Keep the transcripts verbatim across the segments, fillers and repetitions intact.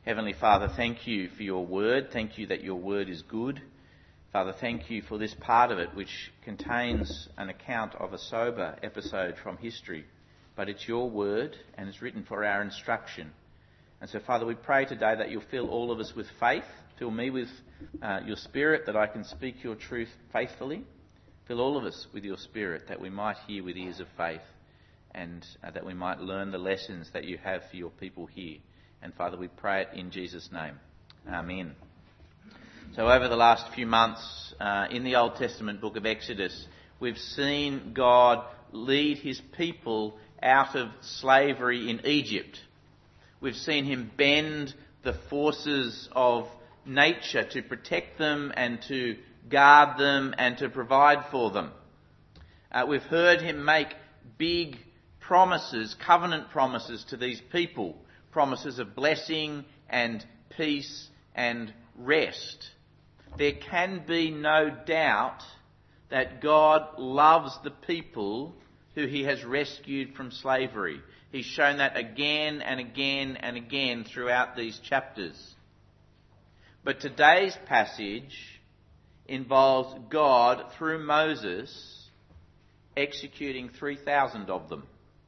Heavenly Father, thank you for your word. Thank you that your word is good. Father, thank you for this part of it which contains an account of a sober episode from history. But it's your word and it's written for our instruction. And so, Father, we pray today that you'll fill all of us with faith. Fill me with uh, your Spirit that I can speak your truth faithfully. Fill all of us with your Spirit that we might hear with ears of faith and uh, that we might learn the lessons that you have for your people here. And Father, we pray it in Jesus' name. Amen. So over the last few months uh, in the Old Testament book of Exodus, we've seen God lead his people out of slavery in Egypt. We've seen him bend the forces of nature to protect them and to guard them and to provide for them. Uh, we've heard him make big promises, covenant promises to these people. Promises of blessing and peace and rest. There can be no doubt that God loves the people who he has rescued from slavery. He's shown that again and again and again throughout these chapters. But today's passage involves God, through Moses, executing three thousand of them.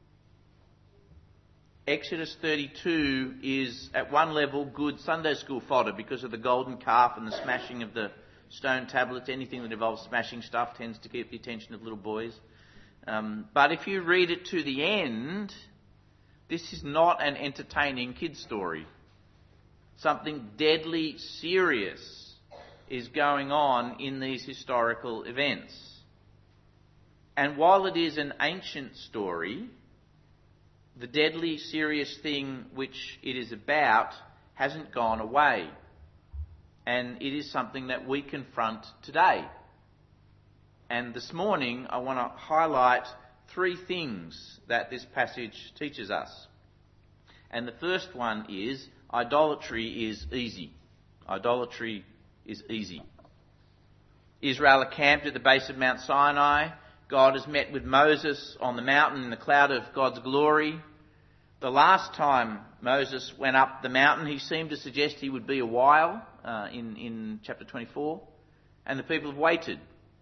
Exodus thirty-two is, at one level, good Sunday school fodder because of the golden calf and the smashing of the stone tablets. Anything that involves smashing stuff tends to keep the attention of little boys. Um, but if you read it to the end, this is not an entertaining kid's story. Something deadly serious is going on in these historical events. And while it is an ancient story, the deadly serious thing which it is about hasn't gone away. And it is something that we confront today. And this morning I want to highlight three things that this passage teaches us. And the first one is idolatry is easy. Idolatry is easy. Israel are camped at the base of Mount Sinai. God has met with Moses on the mountain in the cloud of God's glory. The last time Moses went up the mountain, he seemed to suggest he would be a while uh, in, in chapter twenty-four. And the people have waited.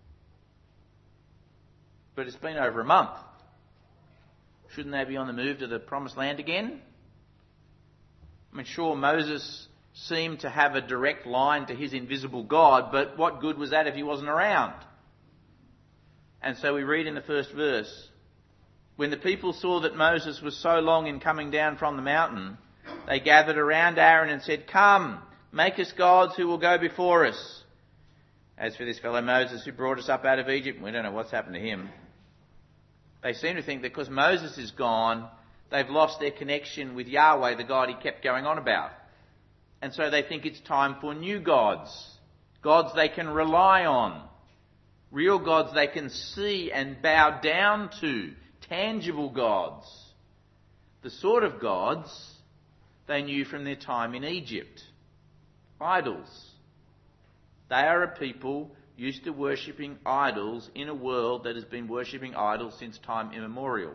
But it's been over a month. Shouldn't they be on the move to the promised land again? I mean, sure, Moses seemed to have a direct line to his invisible God, but what good was that if he wasn't around? And so we read in the first verse, when the people saw that Moses was so long in coming down from the mountain, they gathered around Aaron and said, "Come, make us gods who will go before us. As for this fellow Moses who brought us up out of Egypt," we don't know what's happened to him. They seem to think that because Moses is gone, they've lost their connection with Yahweh, the God he kept going on about. And so they think it's time for new gods, gods they can rely on. Real gods they can see and bow down to. Tangible gods. The sort of gods they knew from their time in Egypt. Idols. They are a people used to worshipping idols in a world that has been worshipping idols since time immemorial.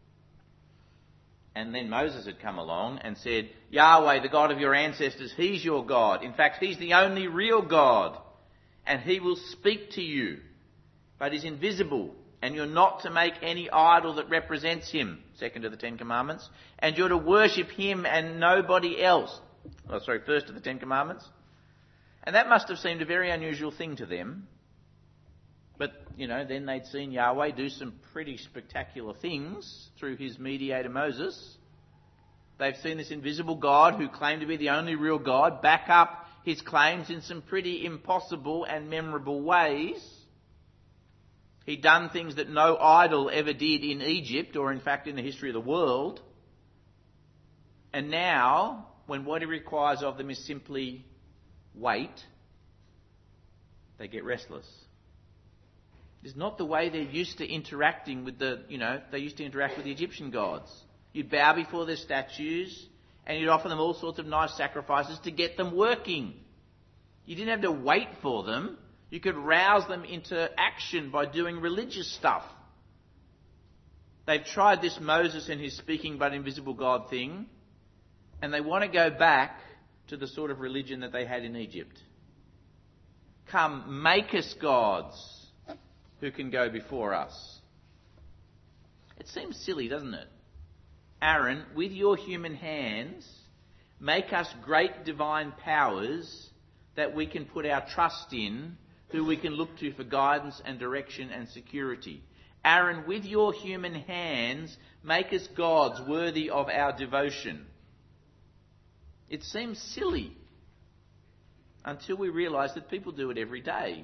And then Moses had come along and said, "Yahweh, the God of your ancestors, he's your God. In fact, he's the only real God. And he will speak to you. But he's invisible, and you're not to make any idol that represents him," second of the Ten Commandments, "and you're to worship him and nobody else." Oh, sorry, first of the Ten Commandments. And that must have seemed a very unusual thing to them. But, you know, then they'd seen Yahweh do some pretty spectacular things through his mediator Moses. They've seen this invisible God who claimed to be the only real God back up his claims in some pretty impossible and memorable ways. He'd done things that no idol ever did in Egypt, or in fact in the history of the world. And now, when what he requires of them is simply wait, they get restless. It's not the way they're used to interacting with the, you know, they used to interact with the Egyptian gods. You'd bow before their statues, and you'd offer them all sorts of nice sacrifices to get them working. You didn't have to wait for them. You could rouse them into action by doing religious stuff. They've tried this Moses and his speaking but invisible God thing, and they want to go back to the sort of religion that they had in Egypt. Come, make us gods who can go before us. It seems silly, doesn't it? Aaron, with your human hands, make us great divine powers that we can put our trust in, who we can look to for guidance and direction and security. Aaron, with your human hands, make us gods worthy of our devotion. It seems silly until we realise that people do it every day.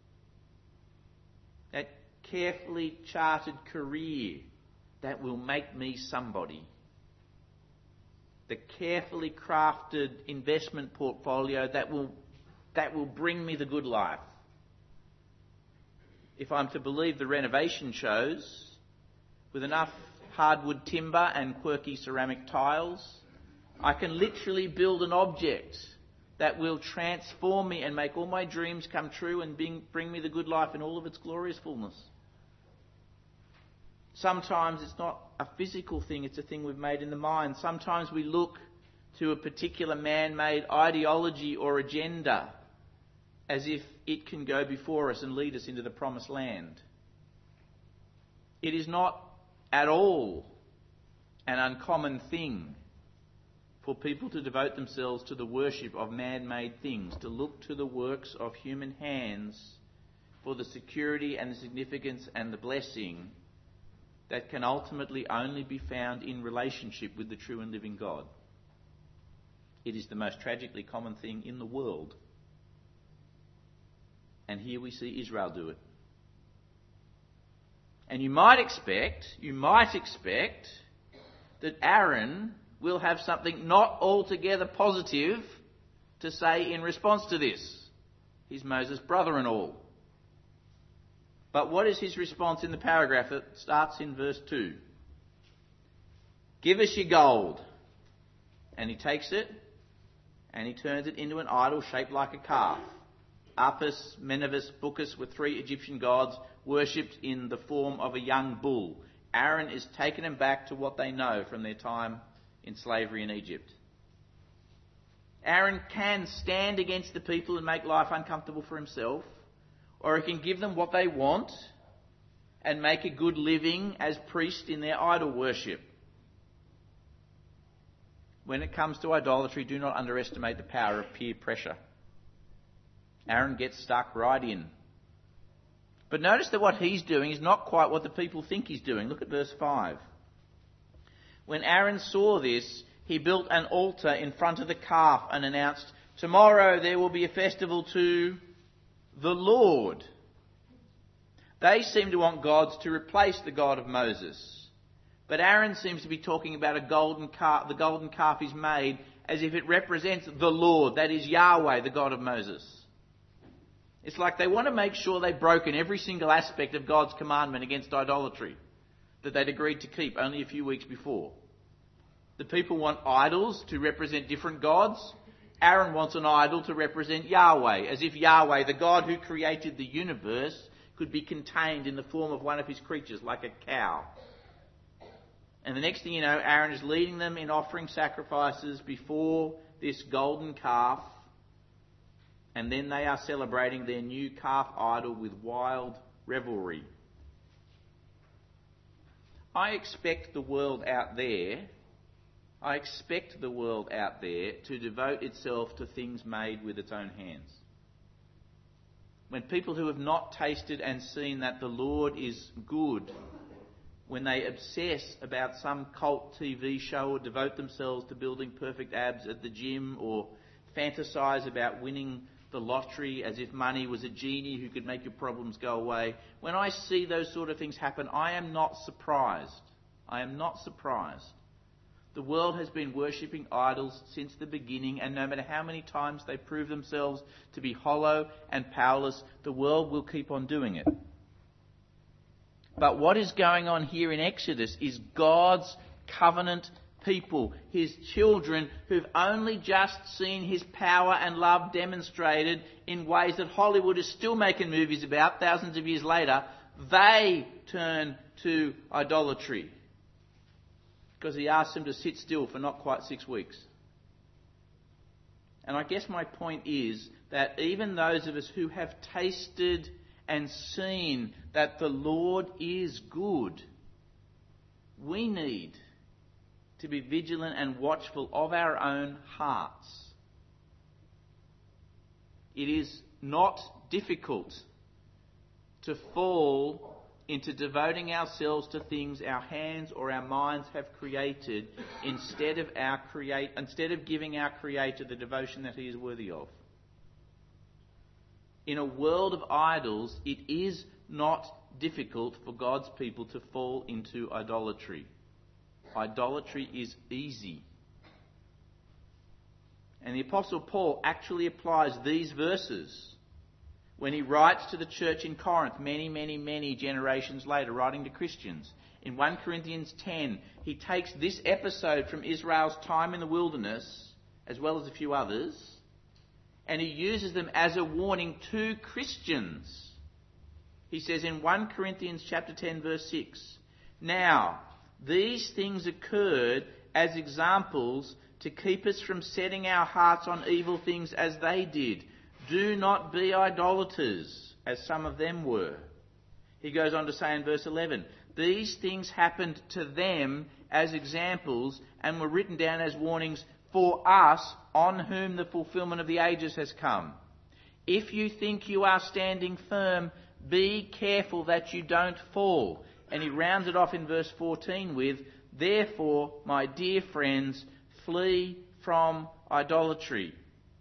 That carefully charted career that will make me somebody. The carefully crafted investment portfolio that will, that will bring me the good life. If I'm to believe the renovation shows, with enough hardwood timber and quirky ceramic tiles, I can literally build an object that will transform me and make all my dreams come true and bring, bring me the good life in all of its glorious fullness. Sometimes it's not a physical thing, it's a thing we've made in the mind. Sometimes we look to a particular man-made ideology or agenda as if it can go before us and lead us into the promised land. It is not at all an uncommon thing for people to devote themselves to the worship of man-made things, to look to the works of human hands for the security and the significance and the blessing that can ultimately only be found in relationship with the true and living God. It is the most tragically common thing in the world. And here we see Israel do it. And you might expect, you might expect that Aaron will have something not altogether positive to say in response to this. He's Moses' brother and all. But what is his response in the paragraph that starts in verse two? Give us your gold. And he takes it and he turns it into an idol shaped like a calf. Apis, Menevis, Bacchus were three Egyptian gods worshipped in the form of a young bull. Aaron is taking them back to what they know from their time in slavery in Egypt. Aaron can stand against the people and make life uncomfortable for himself, or he can give them what they want and make a good living as priest in their idol worship. When it comes to idolatry, do not underestimate the power of peer pressure. Aaron gets stuck right in. But notice that what he's doing is not quite what the people think he's doing. Look at verse five. When Aaron saw this, he built an altar in front of the calf and announced, "Tomorrow there will be a festival to the Lord." They seem to want gods to replace the God of Moses. But Aaron seems to be talking about a golden calf. The golden calf is made as if it represents the Lord, that is Yahweh, the God of Moses. It's like they want to make sure they've broken every single aspect of God's commandment against idolatry that they'd agreed to keep only a few weeks before. The people want idols to represent different gods. Aaron wants an idol to represent Yahweh, as if Yahweh, the God who created the universe, could be contained in the form of one of his creatures, like a cow. And the next thing you know, Aaron is leading them in offering sacrifices before this golden calf. And then they are celebrating their new calf idol with wild revelry. I expect the world out there, I expect the world out there to devote itself to things made with its own hands. When people who have not tasted and seen that the Lord is good, when they obsess about some cult T V show or devote themselves to building perfect abs at the gym or fantasize about winning the lottery as if money was a genie who could make your problems go away. When I see those sort of things happen, I am not surprised. I am not surprised. The world has been worshipping idols since the beginning, and no matter how many times they prove themselves to be hollow and powerless, the world will keep on doing it. But what is going on here in Exodus is God's covenant people, his children, who've only just seen his power and love demonstrated in ways that Hollywood is still making movies about thousands of years later. They turn to idolatry because he asked them to sit still for not quite six weeks. And I guess my point is that even those of us who have tasted and seen that the Lord is good, we need to be vigilant and watchful of our own hearts. It is not difficult to fall into devoting ourselves to things our hands or our minds have created instead of our create instead of giving our Creator the devotion that He is worthy of. In a world of idols, it is not difficult for God's people to fall into idolatry. Idolatry is easy. And the Apostle Paul actually applies these verses when he writes to the church in Corinth many, many, many generations later, writing to Christians. In First Corinthians ten, he takes this episode from Israel's time in the wilderness, as well as a few others, and he uses them as a warning to Christians. He says in First Corinthians chapter ten, verse six, "Now, these things occurred as examples to keep us from setting our hearts on evil things as they did. Do not be idolaters, as some of them were." He goes on to say in verse eleven, "These things happened to them as examples and were written down as warnings for us, on whom the fulfillment of the ages has come. If you think you are standing firm, be careful that you don't fall." And he rounds it off in verse fourteen with, "Therefore, my dear friends, flee from idolatry."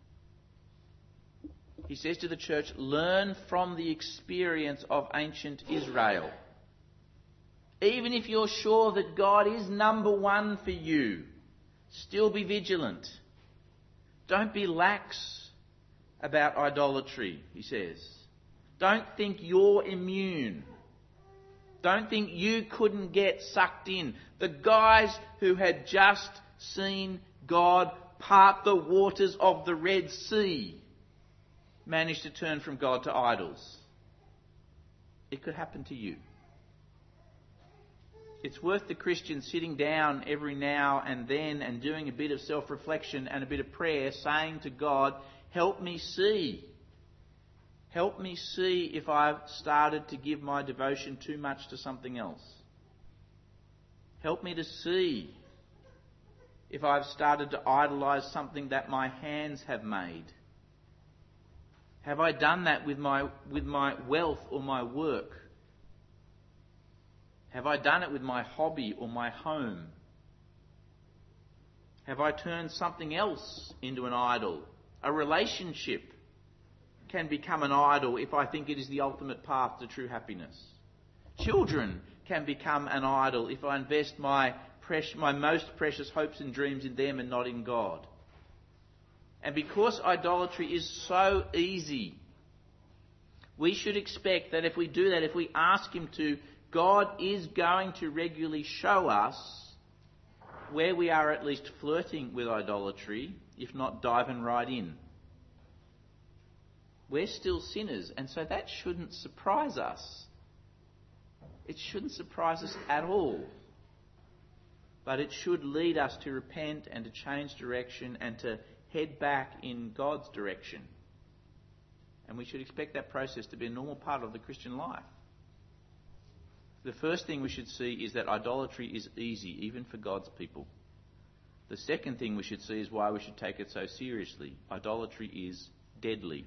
He says to the church, learn from the experience of ancient Israel. Even if you're sure that God is number one for you, still be vigilant. Don't be lax about idolatry, he says. Don't think you're immune. Don't think you couldn't get sucked in. The guys who had just seen God part the waters of the Red Sea managed to turn from God to idols. It could happen to you. It's worth the Christian sitting down every now and then and doing a bit of self-reflection and a bit of prayer, saying to God, help me see. Help me see if I've started to give my devotion too much to something else. Help me to see if I've started to idolize something that my hands have made. Have I done that with my with my wealth or my work? Have I done it with my hobby or my home? Have I turned something else into an idol? A relationship can become an idol if I think it is the ultimate path to true happiness. Children can become an idol if I invest my precious, my most precious hopes and dreams in them and not in God. And because idolatry is so easy, we should expect that if we do that, if we ask Him to, God is going to regularly show us where we are at least flirting with idolatry, if not diving right in. We're still sinners, and so that shouldn't surprise us. It shouldn't surprise us at all. But it should lead us to repent and to change direction and to head back in God's direction. And we should expect that process to be a normal part of the Christian life. The first thing we should see is that idolatry is easy, even for God's people. The second thing we should see is why we should take it so seriously. Idolatry is deadly.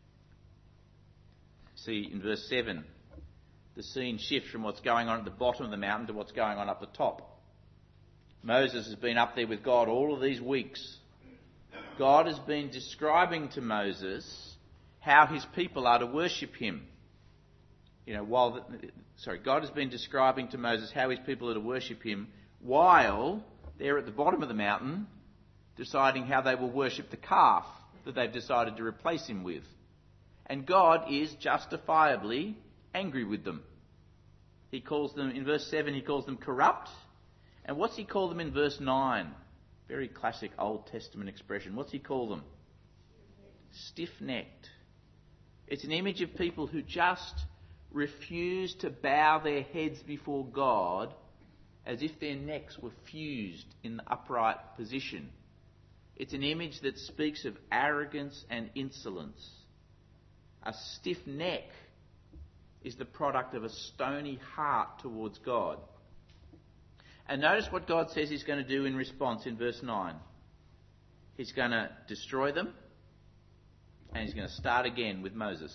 See, in verse seven, the scene shifts from what's going on at the bottom of the mountain to what's going on up the top. Moses has been up there with God all of these weeks. God has been describing to Moses how his people are to worship him. You know, while the, sorry, God has been describing to Moses how his people are to worship him while they're at the bottom of the mountain deciding how they will worship the calf that they've decided to replace him with. And God is justifiably angry with them. He calls them, in verse seven, he calls them corrupt. And what's he call them in verse nine? Very classic Old Testament expression. What's he call them? Stiff-necked. It's an image of people who just refuse to bow their heads before God as if their necks were fused in the upright position. It's an image that speaks of arrogance and insolence. A stiff neck is the product of a stony heart towards God. And notice what God says he's going to do in response in verse nine. He's going to destroy them, and he's going to start again with Moses.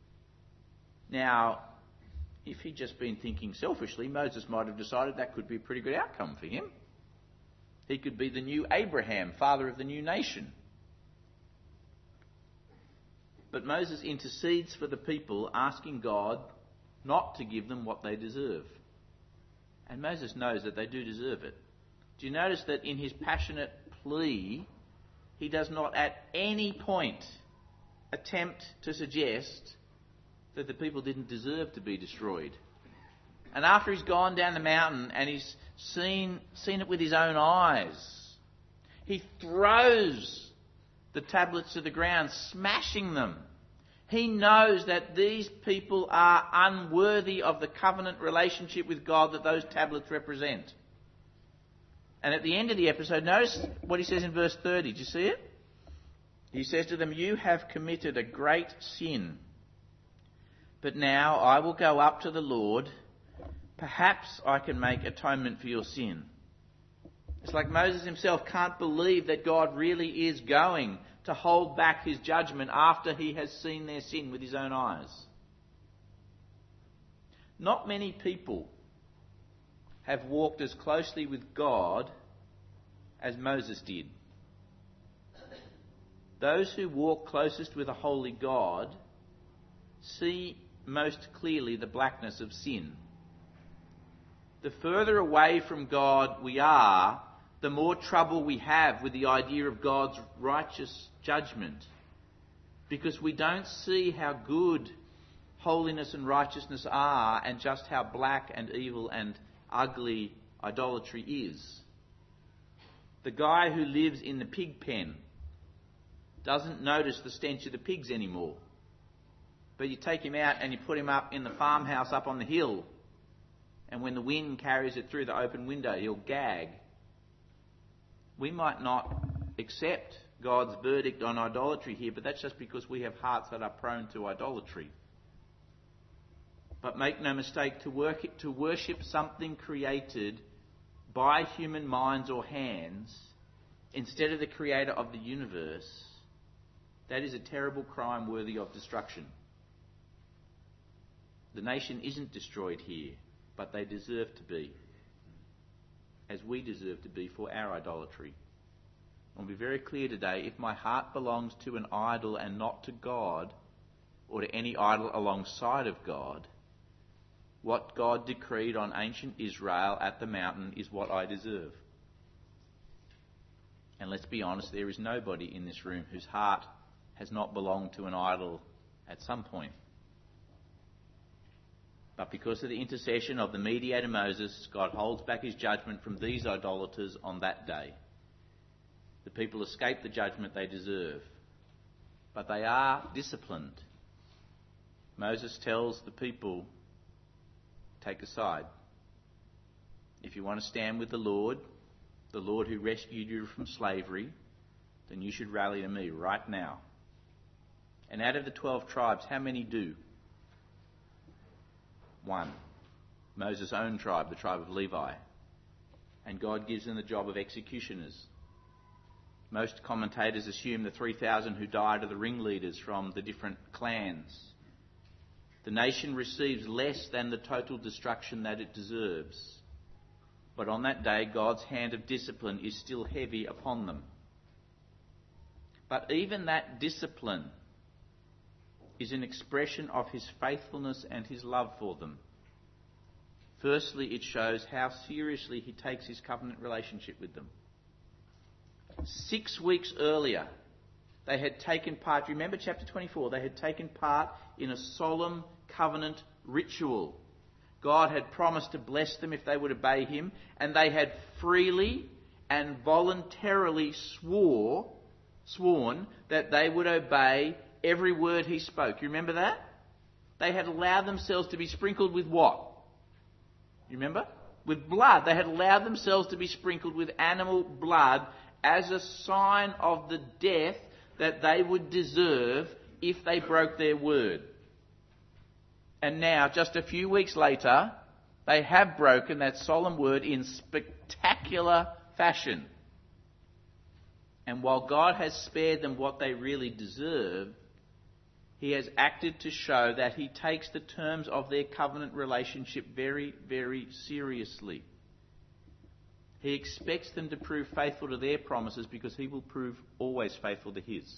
Now, if he'd just been thinking selfishly, Moses might have decided that could be a pretty good outcome for him. He could be the new Abraham, father of the new nation. But Moses intercedes for the people, asking God not to give them what they deserve. And Moses knows that they do deserve it. Do you notice that in his passionate plea, he does not at any point attempt to suggest that the people didn't deserve to be destroyed? And after he's gone down the mountain and he's seen, seen it with his own eyes, he throws the tablets to the ground, smashing them. He knows that these people are unworthy of the covenant relationship with God that those tablets represent. And at the end of the episode, notice what he says in verse thirty. Do you see it? He says to them, "You have committed a great sin. But now I will go up to the Lord. Perhaps I can make atonement for your sin." It's like Moses himself can't believe that God really is going to hold back his judgment after he has seen their sin with his own eyes. Not many people have walked as closely with God as Moses did. Those who walk closest with a holy God see most clearly the blackness of sin. The further away from God we are, the more trouble we have with the idea of God's righteous judgment, because we don't see how good holiness and righteousness are and just how black and evil and ugly idolatry is. The guy who lives in the pig pen doesn't notice the stench of the pigs anymore. But you take him out and you put him up in the farmhouse up on the hill, and when the wind carries it through the open window, he'll gag. We might not accept God's verdict on idolatry here, but that's just because we have hearts that are prone to idolatry. But make no mistake, to, work, to worship something created by human minds or hands instead of the creator of the universe, that is a terrible crime worthy of destruction. The nation isn't destroyed here, but they deserve to be, as we deserve to be for our idolatry. I'll be very clear today, if my heart belongs to an idol and not to God, or to any idol alongside of God, what God decreed on ancient Israel at the mountain is what I deserve. And let's be honest, there is nobody in this room whose heart has not belonged to an idol at some point. But because of the intercession of the mediator Moses, God holds back his judgment from these idolaters on that day. The people escape the judgment they deserve, but they are disciplined. Moses tells the people, take a side. If you want to stand with the Lord, the Lord who rescued you from slavery, then you should rally to me right now. And out of the twelve tribes, how many do? One. Moses' own tribe, the tribe of Levi. And God gives them the job of executioners. Most commentators assume the three thousand who died are the ringleaders from the different clans. The nation receives less than the total destruction that it deserves. But on that day, God's hand of discipline is still heavy upon them. But even that discipline is an expression of his faithfulness and his love for them. Firstly, it shows how seriously he takes his covenant relationship with them. Six weeks earlier, they had taken part, remember chapter twenty-four, they had taken part in a solemn covenant ritual. God had promised to bless them if they would obey him, and they had freely and voluntarily swore, sworn that they would obey every word he spoke. You remember that? They had allowed themselves to be sprinkled with what? You remember? With blood. They had allowed themselves to be sprinkled with animal blood as a sign of the death that they would deserve if they broke their word. And now, just a few weeks later, they have broken that solemn word in spectacular fashion. And while God has spared them what they really deserve, he has acted to show that he takes the terms of their covenant relationship very, very seriously. He expects them to prove faithful to their promises because he will prove always faithful to his.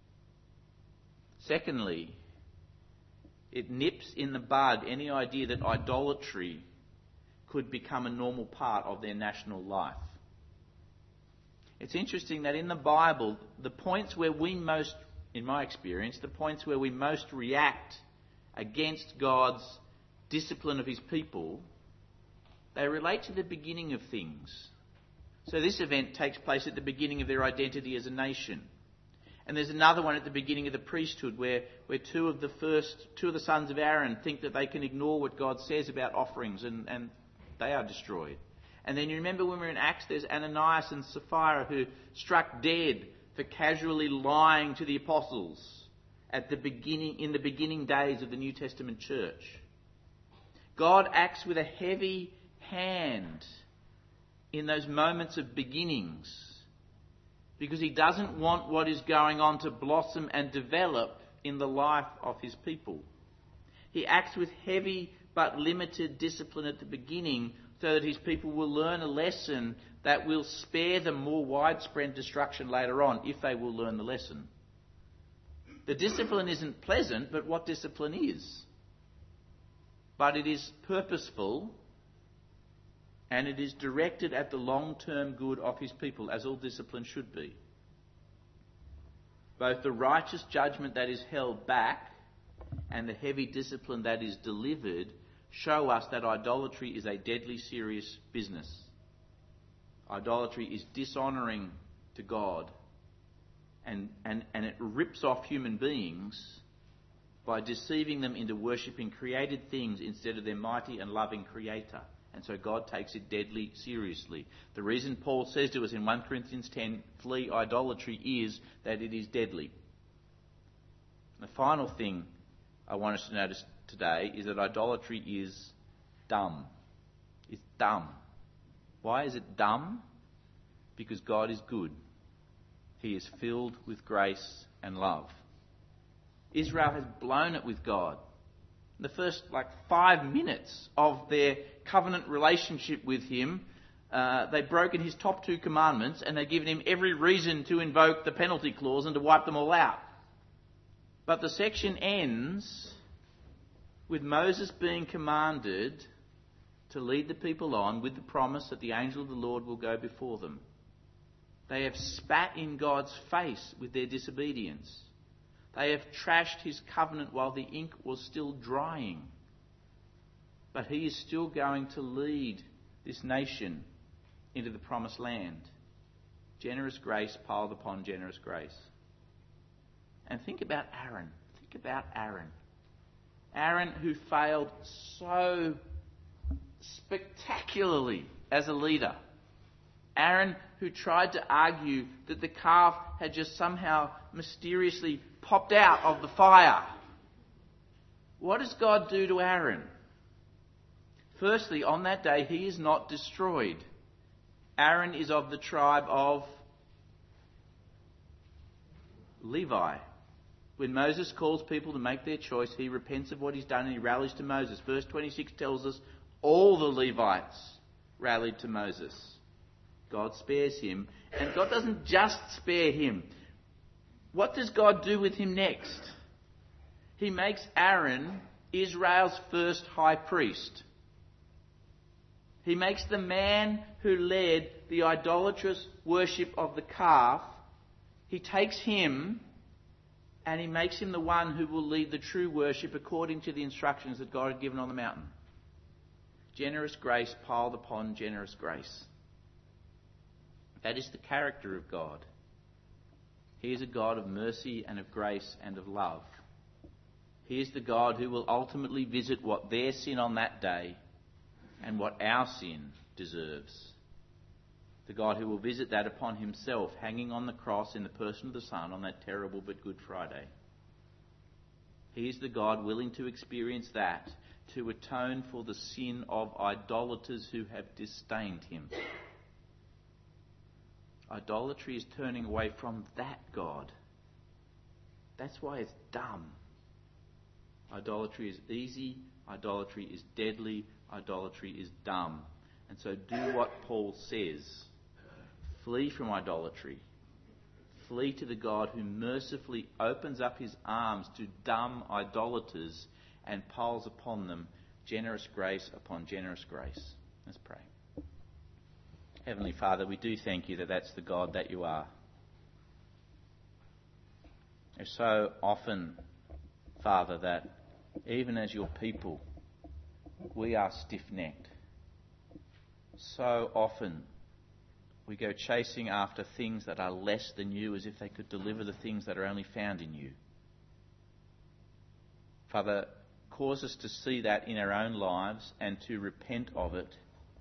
Secondly, it nips in the bud any idea that idolatry could become a normal part of their national life. It's interesting that in the Bible, the points where we most, in my experience, the points where we most react against God's discipline of his people, they relate to the beginning of things. So this event takes place at the beginning of their identity as a nation. And there's another one at the beginning of the priesthood where, where two of the first, two of the sons of Aaron think that they can ignore what God says about offerings and, and they are destroyed. And then you remember when we were in Acts, there's Ananias and Sapphira who struck dead for casually lying to the apostles at the beginning, in the beginning days of the New Testament church. God acts with a heavy hand in those moments of beginnings because he doesn't want what is going on to blossom and develop in the life of his people. He acts with heavy but limited discipline at the beginning so that his people will learn a lesson that will spare them more widespread destruction later on if they will learn the lesson. The discipline isn't pleasant, but what discipline is? But it is purposeful and it is directed at the long-term good of his people, as all discipline should be. Both the righteous judgment that is held back and the heavy discipline that is delivered show us that idolatry is a deadly serious business. Idolatry is dishonouring to God, and, and, and it rips off human beings by deceiving them into worshipping created things instead of their mighty and loving Creator. And so God takes it deadly seriously. The reason Paul says to us in First Corinthians ten, flee idolatry, is that it is deadly. The final thing I want us to notice today is that idolatry is dumb. It's dumb. Why is it dumb? Because God is good. He is filled with grace and love. Israel has blown it with God. In the first like five minutes of their covenant relationship with him, uh, they've broken his top two commandments and they've given him every reason to invoke the penalty clause and to wipe them all out. But the section ends with Moses being commanded to lead the people on with the promise that the angel of the Lord will go before them. They have spat in God's face with their disobedience. They have trashed his covenant while the ink was still drying. But he is still going to lead this nation into the promised land. Generous grace piled upon generous grace. And think about Aaron. Think about Aaron. Aaron, who failed so spectacularly as a leader. Aaron, who tried to argue that the calf had just somehow mysteriously popped out of the fire. What does God do to Aaron? Firstly, on that day, he is not destroyed. Aaron is of the tribe of Levi. When Moses calls people to make their choice, he repents of what he's done and he rallies to Moses. Verse twenty-six tells us all the Levites rallied to Moses. God spares him. And God doesn't just spare him. What does God do with him next? He makes Aaron Israel's first high priest. He makes the man who led the idolatrous worship of the calf, he takes him and he makes him the one who will lead the true worship according to the instructions that God had given on the mountain. Generous grace piled upon generous grace. That is the character of God. He is a God of mercy and of grace and of love. He is the God who will ultimately visit what their sin on that day and what our sin deserves. The God who will visit that upon himself, hanging on the cross in the person of the Son on that terrible but Good Friday. He is the God willing to experience that, to atone for the sin of idolaters who have disdained him. Idolatry is turning away from that God. That's why it's dumb. Idolatry is easy. Idolatry is deadly. Idolatry is dumb. And so do what Paul says. Flee from idolatry. Flee to the God who mercifully opens up his arms to dumb idolaters and piles upon them generous grace upon generous grace. Let's pray. Heavenly Father, we do thank you that that's the God that you are. It's so often, Father, that even as your people, we are stiff-necked. So often we go chasing after things that are less than you as if they could deliver the things that are only found in you. Father, cause us to see that in our own lives and to repent of it.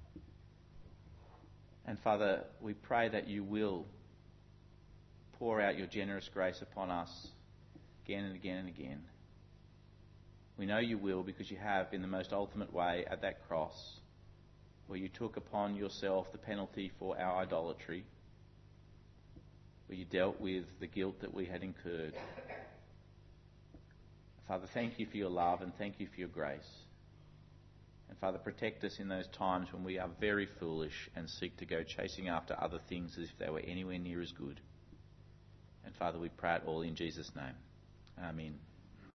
And Father, we pray that you will pour out your generous grace upon us again and again and again. We know you will because you have in the most ultimate way at that cross, where you took upon yourself the penalty for our idolatry, where you dealt with the guilt that we had incurred. Father, thank you for your love and thank you for your grace. And Father, protect us in those times when we are very foolish and seek to go chasing after other things as if they were anywhere near as good. And Father, we pray it all in Jesus' name. Amen.